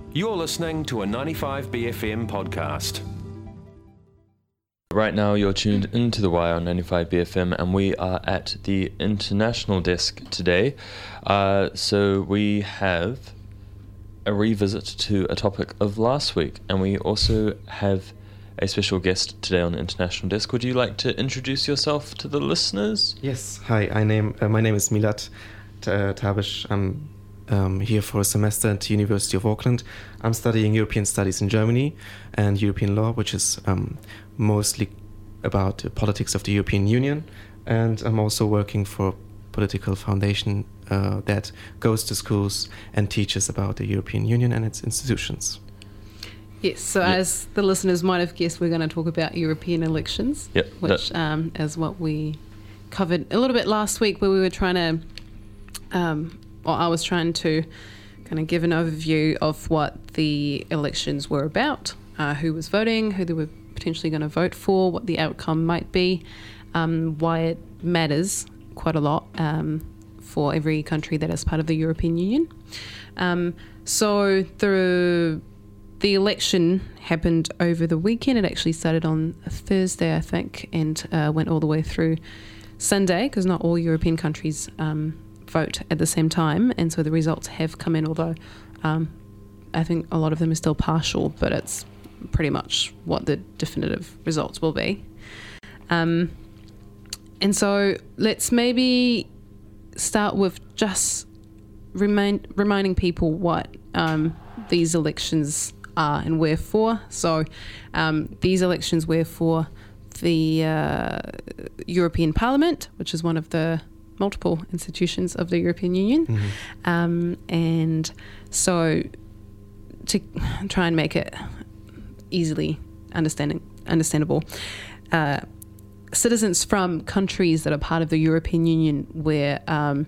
You're listening to a 95BFM podcast. Right now you're tuned into The Wire on 95BFM, and we are at the international desk today. So we have a revisit to a topic of last week, and we also have a special guest today on the international desk. Would you like to introduce yourself to the listeners? Yes. Hi, my name is Milad Tabish. I'm here for a semester at the University of Auckland. I'm studying European Studies in Germany and European law, which is mostly about the politics of the European Union. And I'm also working for a political foundation that goes to schools and teaches about the European Union and its institutions. Yes, so as the listeners might have guessed, we're going to talk about European elections, which is what we covered a little bit last week, where we were trying to... I was trying to kind of give an overview of what the elections were about, who was voting, who they were potentially going to vote for, what the outcome might be, why it matters quite a lot for every country that is part of the European Union. So the election happened over the weekend. It actually started on a Thursday, I think, and went all the way through Sunday, because not all European countries vote at the same time, and so the results have come in, although I think a lot of them are still partial, but it's pretty much what the definitive results will be. And so let's maybe start with just reminding people what these elections are and were for. So these elections were for the European Parliament, which is one of the multiple institutions of the European Union. Mm-hmm. And so to try and make it easily understandable, citizens from countries that are part of the European Union were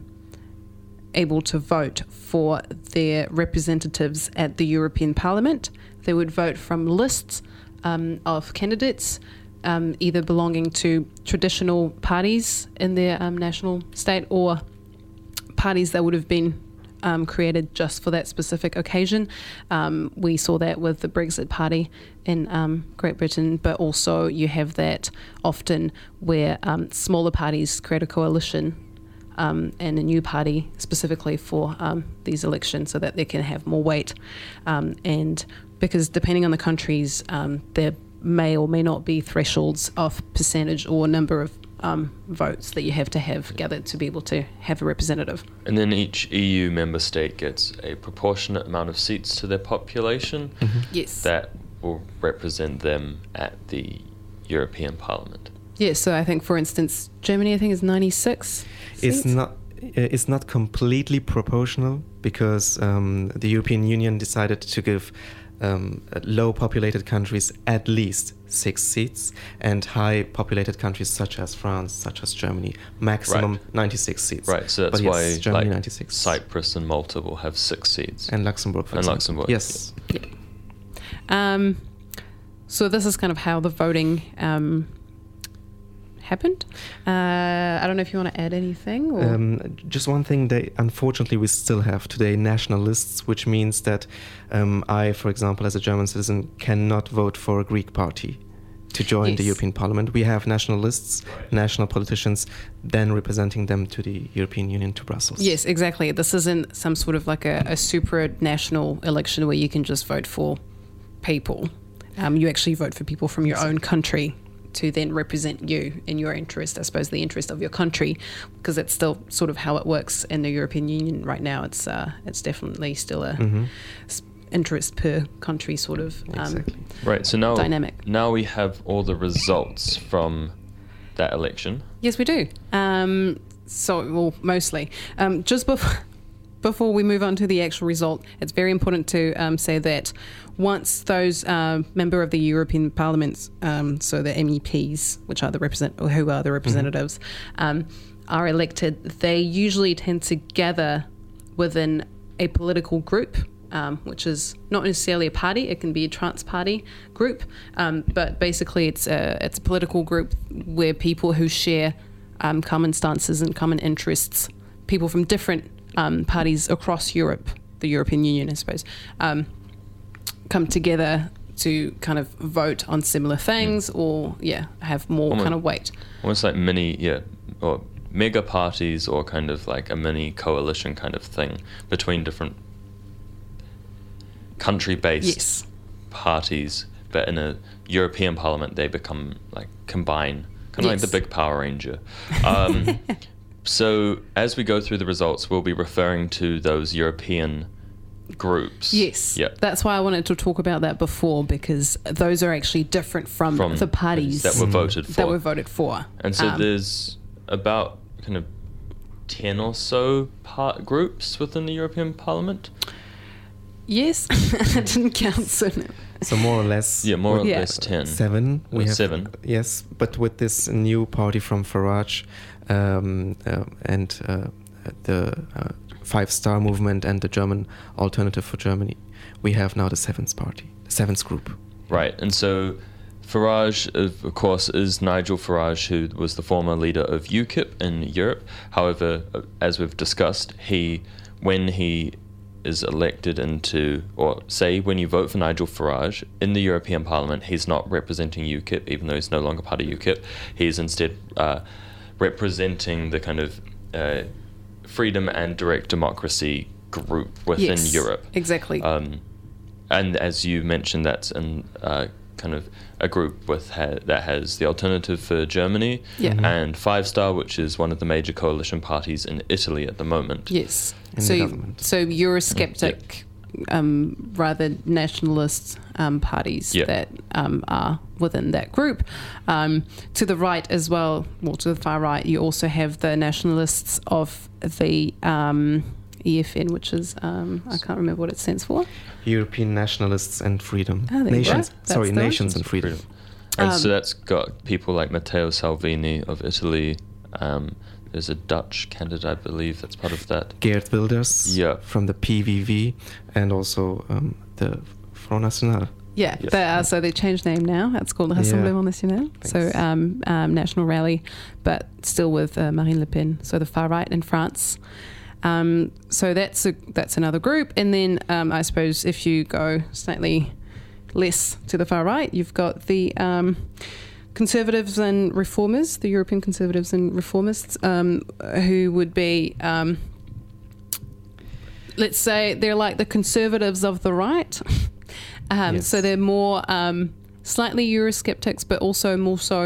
able to vote for their representatives at the European Parliament. They would vote from lists of candidates, either belonging to traditional parties in their national state or parties that would have been created just for that specific occasion. We saw that with the Brexit Party in Great Britain, but also you have that often where smaller parties create a coalition and a new party specifically for these elections so that they can have more weight. And because depending on the countries, there may or may not be thresholds of percentage or number of votes that you have to have gathered to be able to have a representative. And then each EU member state gets a proportionate amount of seats to their population. Mm-hmm. Yes. That will represent them at the European Parliament. Yeah, so I think, for instance, Germany, I think, is 96 seats. It's not completely proportional, because the European Union decided to give low populated countries at least 6 seats, and high populated countries such as France, such as Germany, maximum 96 seats. Right, so that's why Germany 96. Cyprus and Malta will have 6 seats. And Luxembourg, for example. Luxembourg. Yes. Yeah. So this is kind of how the voting happened. I don't know if you want to add anything. Or? Just one thing, unfortunately we still have today national lists, which means that I, for example, as a German citizen, cannot vote for a Greek party to join the European Parliament. We have national lists, national politicians, then representing them to the European Union, to Brussels. Yes, exactly. This isn't some sort of like a supranational election where you can just vote for people. You actually vote for people from your own country to then represent you in your interest, I suppose, the interest of your country, because it's still sort of how it works in the European Union right now. It's definitely still a interest per country sort of right. So now dynamic. Now we have all the results from that election. Yes, we do. Mostly. Just before we move on to the actual result, it's very important to say that once those member of the European Parliament, so the MEPs, which are the representatives, are elected, they usually tend to gather within a political group, which is not necessarily a party. It can be a trans-party group, but basically it's a political group where people who share common stances and common interests, people from different parties across Europe, the European Union, I suppose, come together to kind of vote on similar things or have more kind of weight. Almost like or mega parties, or kind of like a mini coalition kind of thing between different country-based parties, but in a European Parliament they become like combine, kind of like the big Power Ranger. So as we go through the results, we'll be referring to those European groups. Yes. Yep. That's why I wanted to talk about that before, because those are actually different from the parties that were voted for. And so there's about kind of 10 or so groups within the European Parliament. Yes. I didn't count, so more or less. Yeah, more or less 10. 7. We have 7. Yes, but with this new party from Farage and the Five Star Movement and the German Alternative for Germany, we have now the 7th party, the 7th group. Right, and so Farage, of course, is Nigel Farage, who was the former leader of UKIP in Europe. However, as we've discussed, when he is elected into, or say when you vote for Nigel Farage in the European Parliament, he's not representing UKIP, even though he's no longer part of UKIP. He's instead representing the kind of freedom and direct democracy group within Europe. Exactly. And as you mentioned, that's in kind of a group that has the Alternative for Germany and Five Star, which is one of the major coalition parties in Italy at the moment. Yes. So Eurosceptic, rather nationalist parties that are within that group. To the right as well, to the far right, you also have the nationalists of the EFN, which is, I can't remember what it stands for. European Nationalists and Freedom. Nations and Freedom. And so that's got people like Matteo Salvini of Italy. There's a Dutch candidate, I believe, that's part of that. Geert Wilders from the PVV, and also the Front National. So they changed name now. It's called Rassemblement National. Thanks. So National Rally, but still with Marine Le Pen, so the far right in France. So that's another group. And then I suppose if you go slightly less to the far right, you've got the Conservatives and Reformers, the European Conservatives and Reformists, who would be, let's say, they're like the Conservatives of the right. So they're more slightly Eurosceptics, but also more so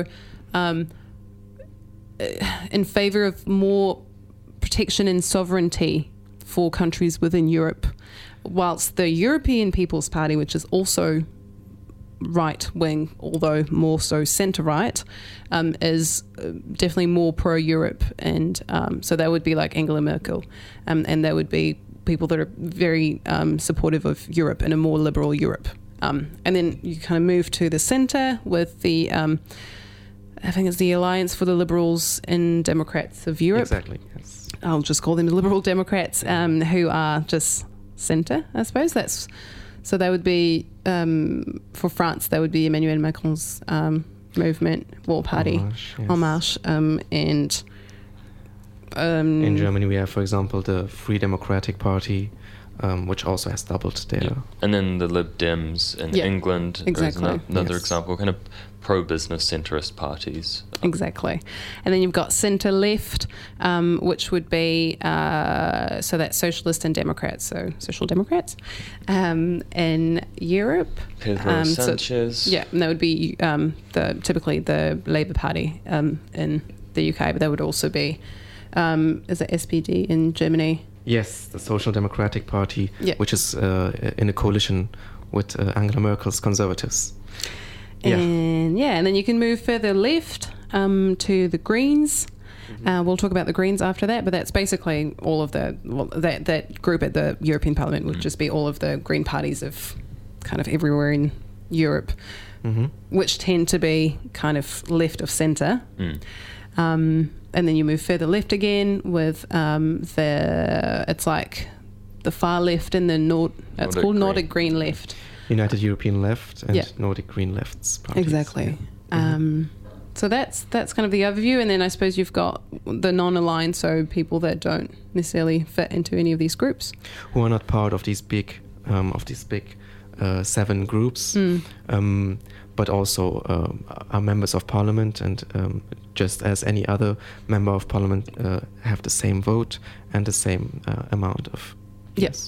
in favour of more protection and sovereignty for countries within Europe, whilst the European People's Party, which is also right-wing, although more so centre-right, is definitely more pro-Europe, and so that would be like Angela Merkel, and that would be people that are very supportive of Europe and a more liberal Europe. And then you kind of move to the centre with the, I think it's the Alliance for the Liberals and Democrats of Europe. Exactly, yes. I'll just call them the Liberal Democrats, who are just centre, I suppose. So they would be, for France, they would be Emmanuel Macron's movement, war party, En Marche, and in Germany we have, for example, the Free Democratic Party, which also has doubled their... And then the Lib Dems in England is another example, kind of pro-business centrist parties. Exactly. And then you've got centre-left, which would be, so that's Socialist and Democrats, so Social Democrats in Europe. Pedro Sanchez. And that would be typically the Labour Party in the UK, but that would also be, is it SPD in Germany? Yes, the Social Democratic Party, which is in a coalition with Angela Merkel's Conservatives. And then you can move further left to the Greens. We'll talk about the Greens after that, but that's basically all of that group at the European Parliament would just be all of the Green parties of kind of everywhere in Europe, which tend to be kind of left of centre. And then you move further left again with it's like the far left and the it's called Nordic Green Left. United European Left and Nordic Green Left's parties. Exactly. So that's kind of the overview, and then I suppose you've got the non-aligned, so people that don't necessarily fit into any of these groups, who are not part of these big 7 groups, but also are members of parliament, and just as any other member of parliament have the same vote and the same amount of yes.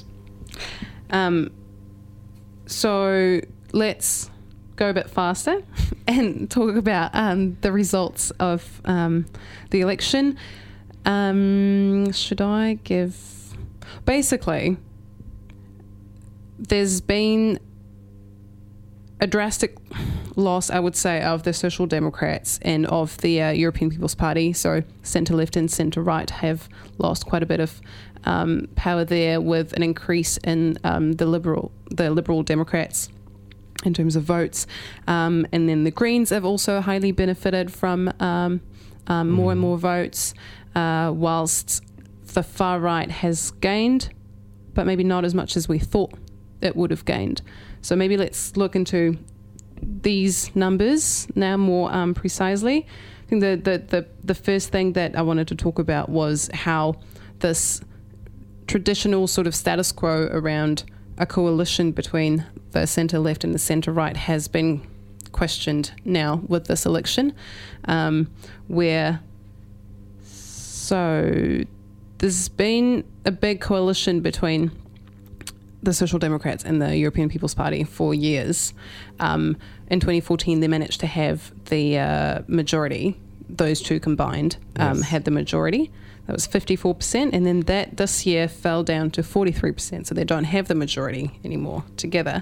So let's go a bit faster and talk about the results of the election. Should I give... Basically, there's been a drastic loss, I would say, of the Social Democrats and of the European People's Party. So centre-left and centre-right have lost quite a bit of power there, with an increase in the Liberal Democrats in terms of votes. And then the Greens have also highly benefited from more and more votes, whilst the far right has gained, but maybe not as much as we thought it would have gained. So maybe let's look into these numbers now more precisely. I think the first thing that I wanted to talk about was how this traditional sort of status quo around a coalition between the centre-left and the centre-right has been questioned now with this election, where so there's been a big coalition between the Social Democrats and the European People's Party for years. In 2014, they managed to have the majority. Those two combined had the majority. That was 54%, and then that this year fell down to 43%, so they don't have the majority anymore together.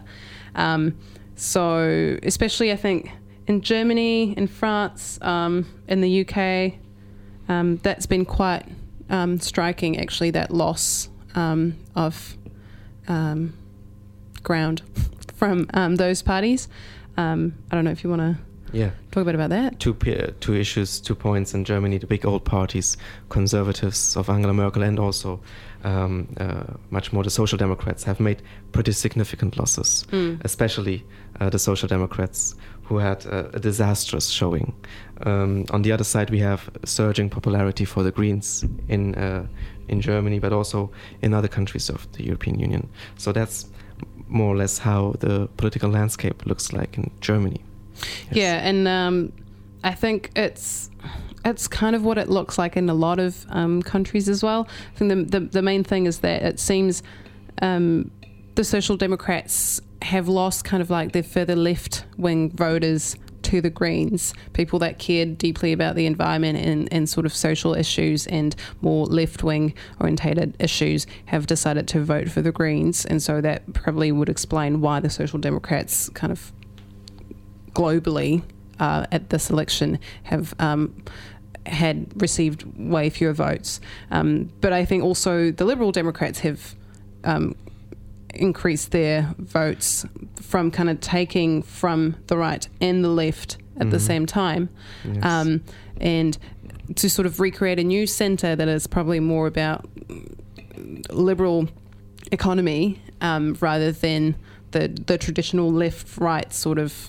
So especially, I think, in Germany, in France, in the UK, that's been quite striking, actually, that loss of ground from those parties. I don't know if you want to talk a bit about that. Two issues, 2 points in Germany. The big old parties, conservatives of Angela Merkel, and also much more the Social Democrats, have made pretty significant losses, especially the Social Democrats, who had a disastrous showing. On the other side, we have surging popularity for the Greens in Germany, but also in other countries of the European Union. So that's more or less how the political landscape looks like in Germany. Yes. Yeah, and I think it's kind of what it looks like in a lot of countries as well. I think the main thing is that it seems the Social Democrats have lost kind of like their further left-wing voters to the Greens, people that cared deeply about the environment and sort of social issues and more left-wing orientated issues have decided to vote for the Greens. And so that probably would explain why the Social Democrats kind of globally at this election have had received way fewer votes. But I think also the Liberal Democrats have increased their votes from kind of taking from the right and the left at the same time. Yes. And to sort of recreate a new centre that is probably more about liberal economy rather than the traditional left-right sort of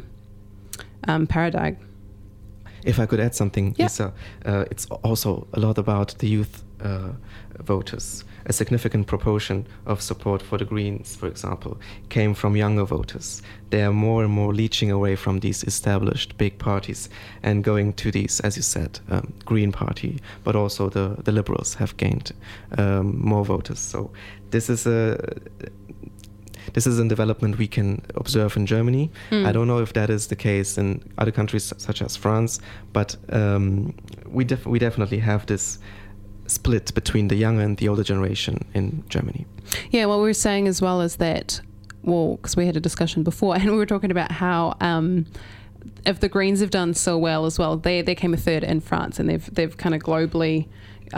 paradigm. If I could add something, Lisa, it's also a lot about the youth voters. A significant proportion of support for the Greens, for example, came from younger voters. They are more and more leeching away from these established big parties and going to these, as you said, Green Party, but also the Liberals have gained more voters. So this is a development we can observe in Germany. I don't know if that is the case in other countries such as France, but we definitely have this split between the younger and the older generation in Germany. Yeah, what we were saying as well is that, well, because we had a discussion before and we were talking about how if the Greens have done so well as well, they came a third in France, and they've kind of globally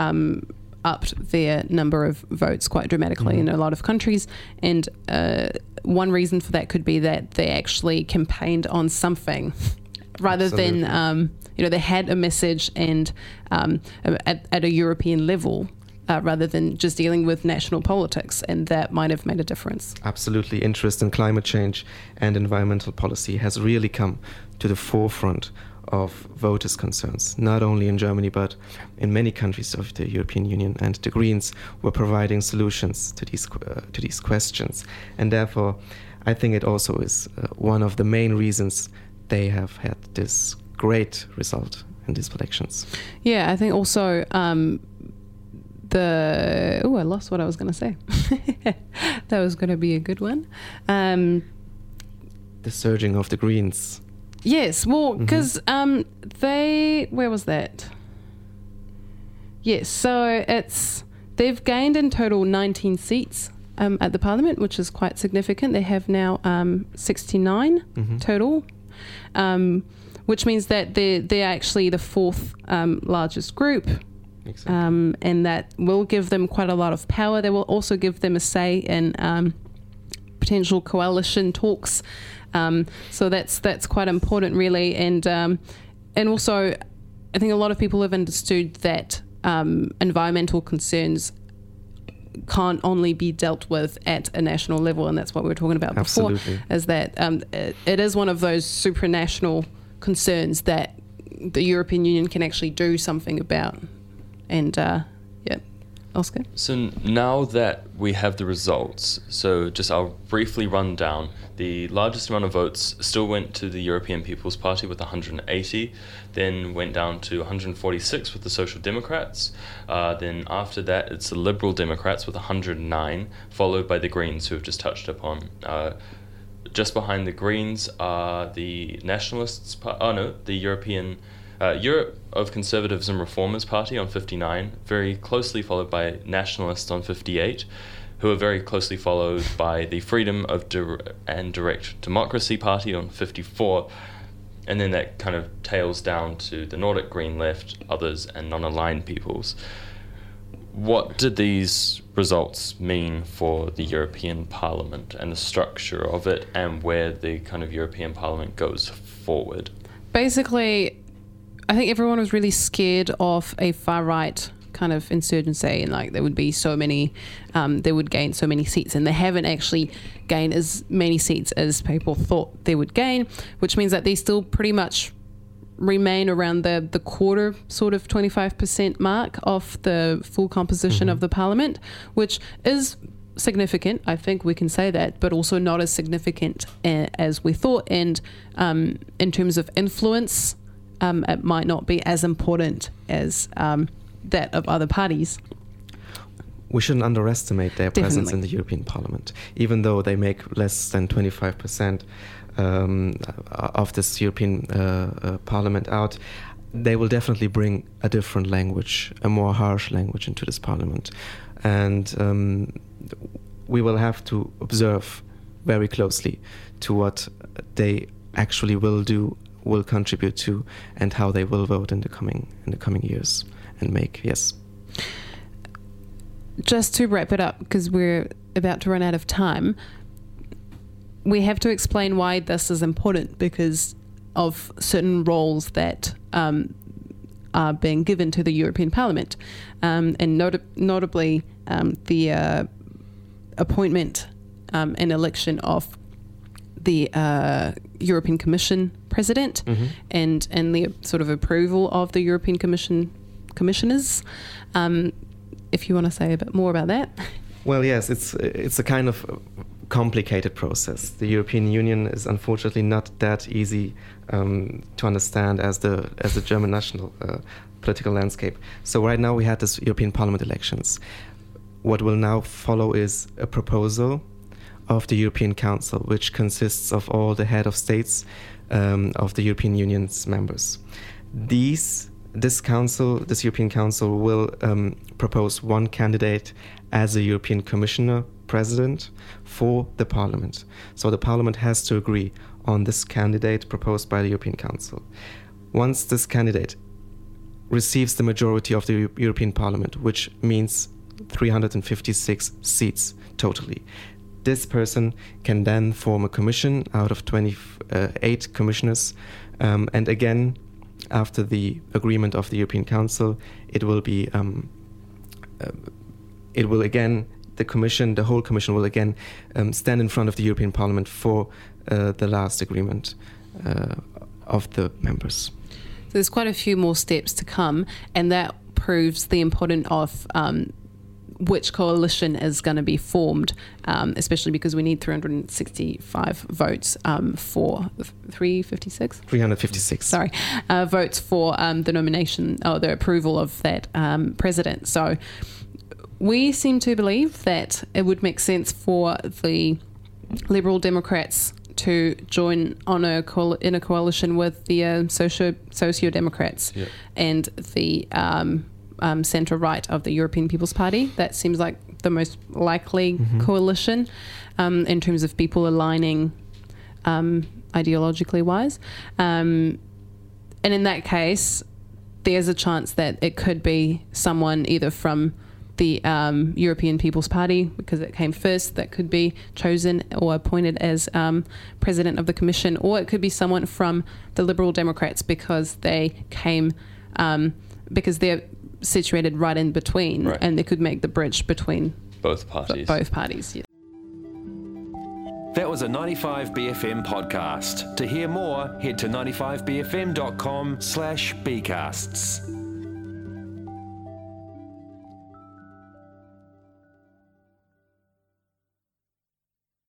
upped their number of votes quite dramatically in a lot of countries. And one reason for that could be that they actually campaigned on something rather than, they had a message and at a European level rather than just dealing with national politics, and that might have made a difference. Absolutely. Interest in climate change and environmental policy has really come to the forefront of voters' concerns, not only in Germany, but in many countries of the European Union. And the Greens were providing solutions to these questions. And therefore, I think it also is one of the main reasons they have had this great result in these elections. Yeah, I think also I lost what I was going to say. That was going to be a good one. The surging of the Greens. Yes, well, because where was that? Yes, so they've gained in total 19 seats at the parliament, which is quite significant. They have now 69 total, which means that they're actually the fourth largest group. Exactly. And that will give them quite a lot of power. They will also give them a say in potential coalition talks. So that's quite important, really. And also, I think a lot of people have understood that environmental concerns can't only be dealt with at a national level, and that's what we were talking about before. Absolutely. Is that it is one of those supranational concerns that the European Union can actually do something about. And Oscar? So now that we have the results, I'll briefly run down. The largest amount of votes still went to the European People's Party with 180, then went down to 146 with the Social Democrats. Then after that, it's the Liberal Democrats with 109, followed by the Greens, who have just touched upon. Just behind the Greens are the Nationalists, the Europe of Conservatives and Reformers Party on 59, very closely followed by Nationalists on 58, who are very closely followed by the Freedom of and Direct Democracy Party on 54, and then that kind of tails down to the Nordic Green Left, others, and non-aligned peoples. What did these results mean for the European Parliament and the structure of it, and where the kind of European Parliament goes forward? Basically, I think everyone was really scared of a far-right kind of insurgency, and like there would be so many, they would gain so many seats, and they haven't actually gained as many seats as people thought they would gain, which means that they still pretty much remain around the quarter, sort of 25% mark of the full composition of the parliament, which is significant, I think we can say that, but also not as significant as we thought. And in terms of influence, it might not be as important as that of other parties. We shouldn't underestimate their presence in the European Parliament. Even though they make less than 25% of this European Parliament out, they will definitely bring a different language, a more harsh language into this Parliament. And we will have to observe very closely to what they actually will contribute to, and how they will vote in the coming years and make. Yes. Just to wrap it up, because we're about to run out of time, we have to explain why this is important, because of certain roles that are being given to the European Parliament, and notably the appointment and election of the European Commission President, and the sort of approval of the European commissioners. If you want to say a bit more about that. Well, yes, it's a kind of complicated process. The European Union is unfortunately not that easy to understand as the German national political landscape. So right now we had this European Parliament elections. What will now follow is a proposal of the European Council, which consists of all the head of states of the European Union's members. This European Council will propose one candidate as a European Commissioner President for the Parliament. So the Parliament has to agree on this candidate proposed by the European Council. Once this candidate receives the majority of the European Parliament, which means 356 seats totally, this person can then form a commission out of 28 commissioners, and again, after the agreement of the European Council, the whole Commission will again stand in front of the European Parliament for the last agreement of the members. So there's quite a few more steps to come, and that proves the importance of which coalition is going to be formed, especially because we need 365 votes for 356. 356. Sorry, votes for the nomination or the approval of that president. So we seem to believe that it would make sense for the Liberal Democrats to join on in a coalition with the Social Democrats and the centre right of the European People's Party. That seems like the most likely coalition in terms of people aligning ideologically wise. And in that case, there's a chance that it could be someone either from the European People's Party, because it came first, that could be chosen or appointed as president of the Commission, or it could be someone from the Liberal Democrats because they came, because they're situated right in between, and they could make the bridge between both parties. Yeah. That was a 95BFM podcast. To hear more, head to 95bfm.com/bcasts.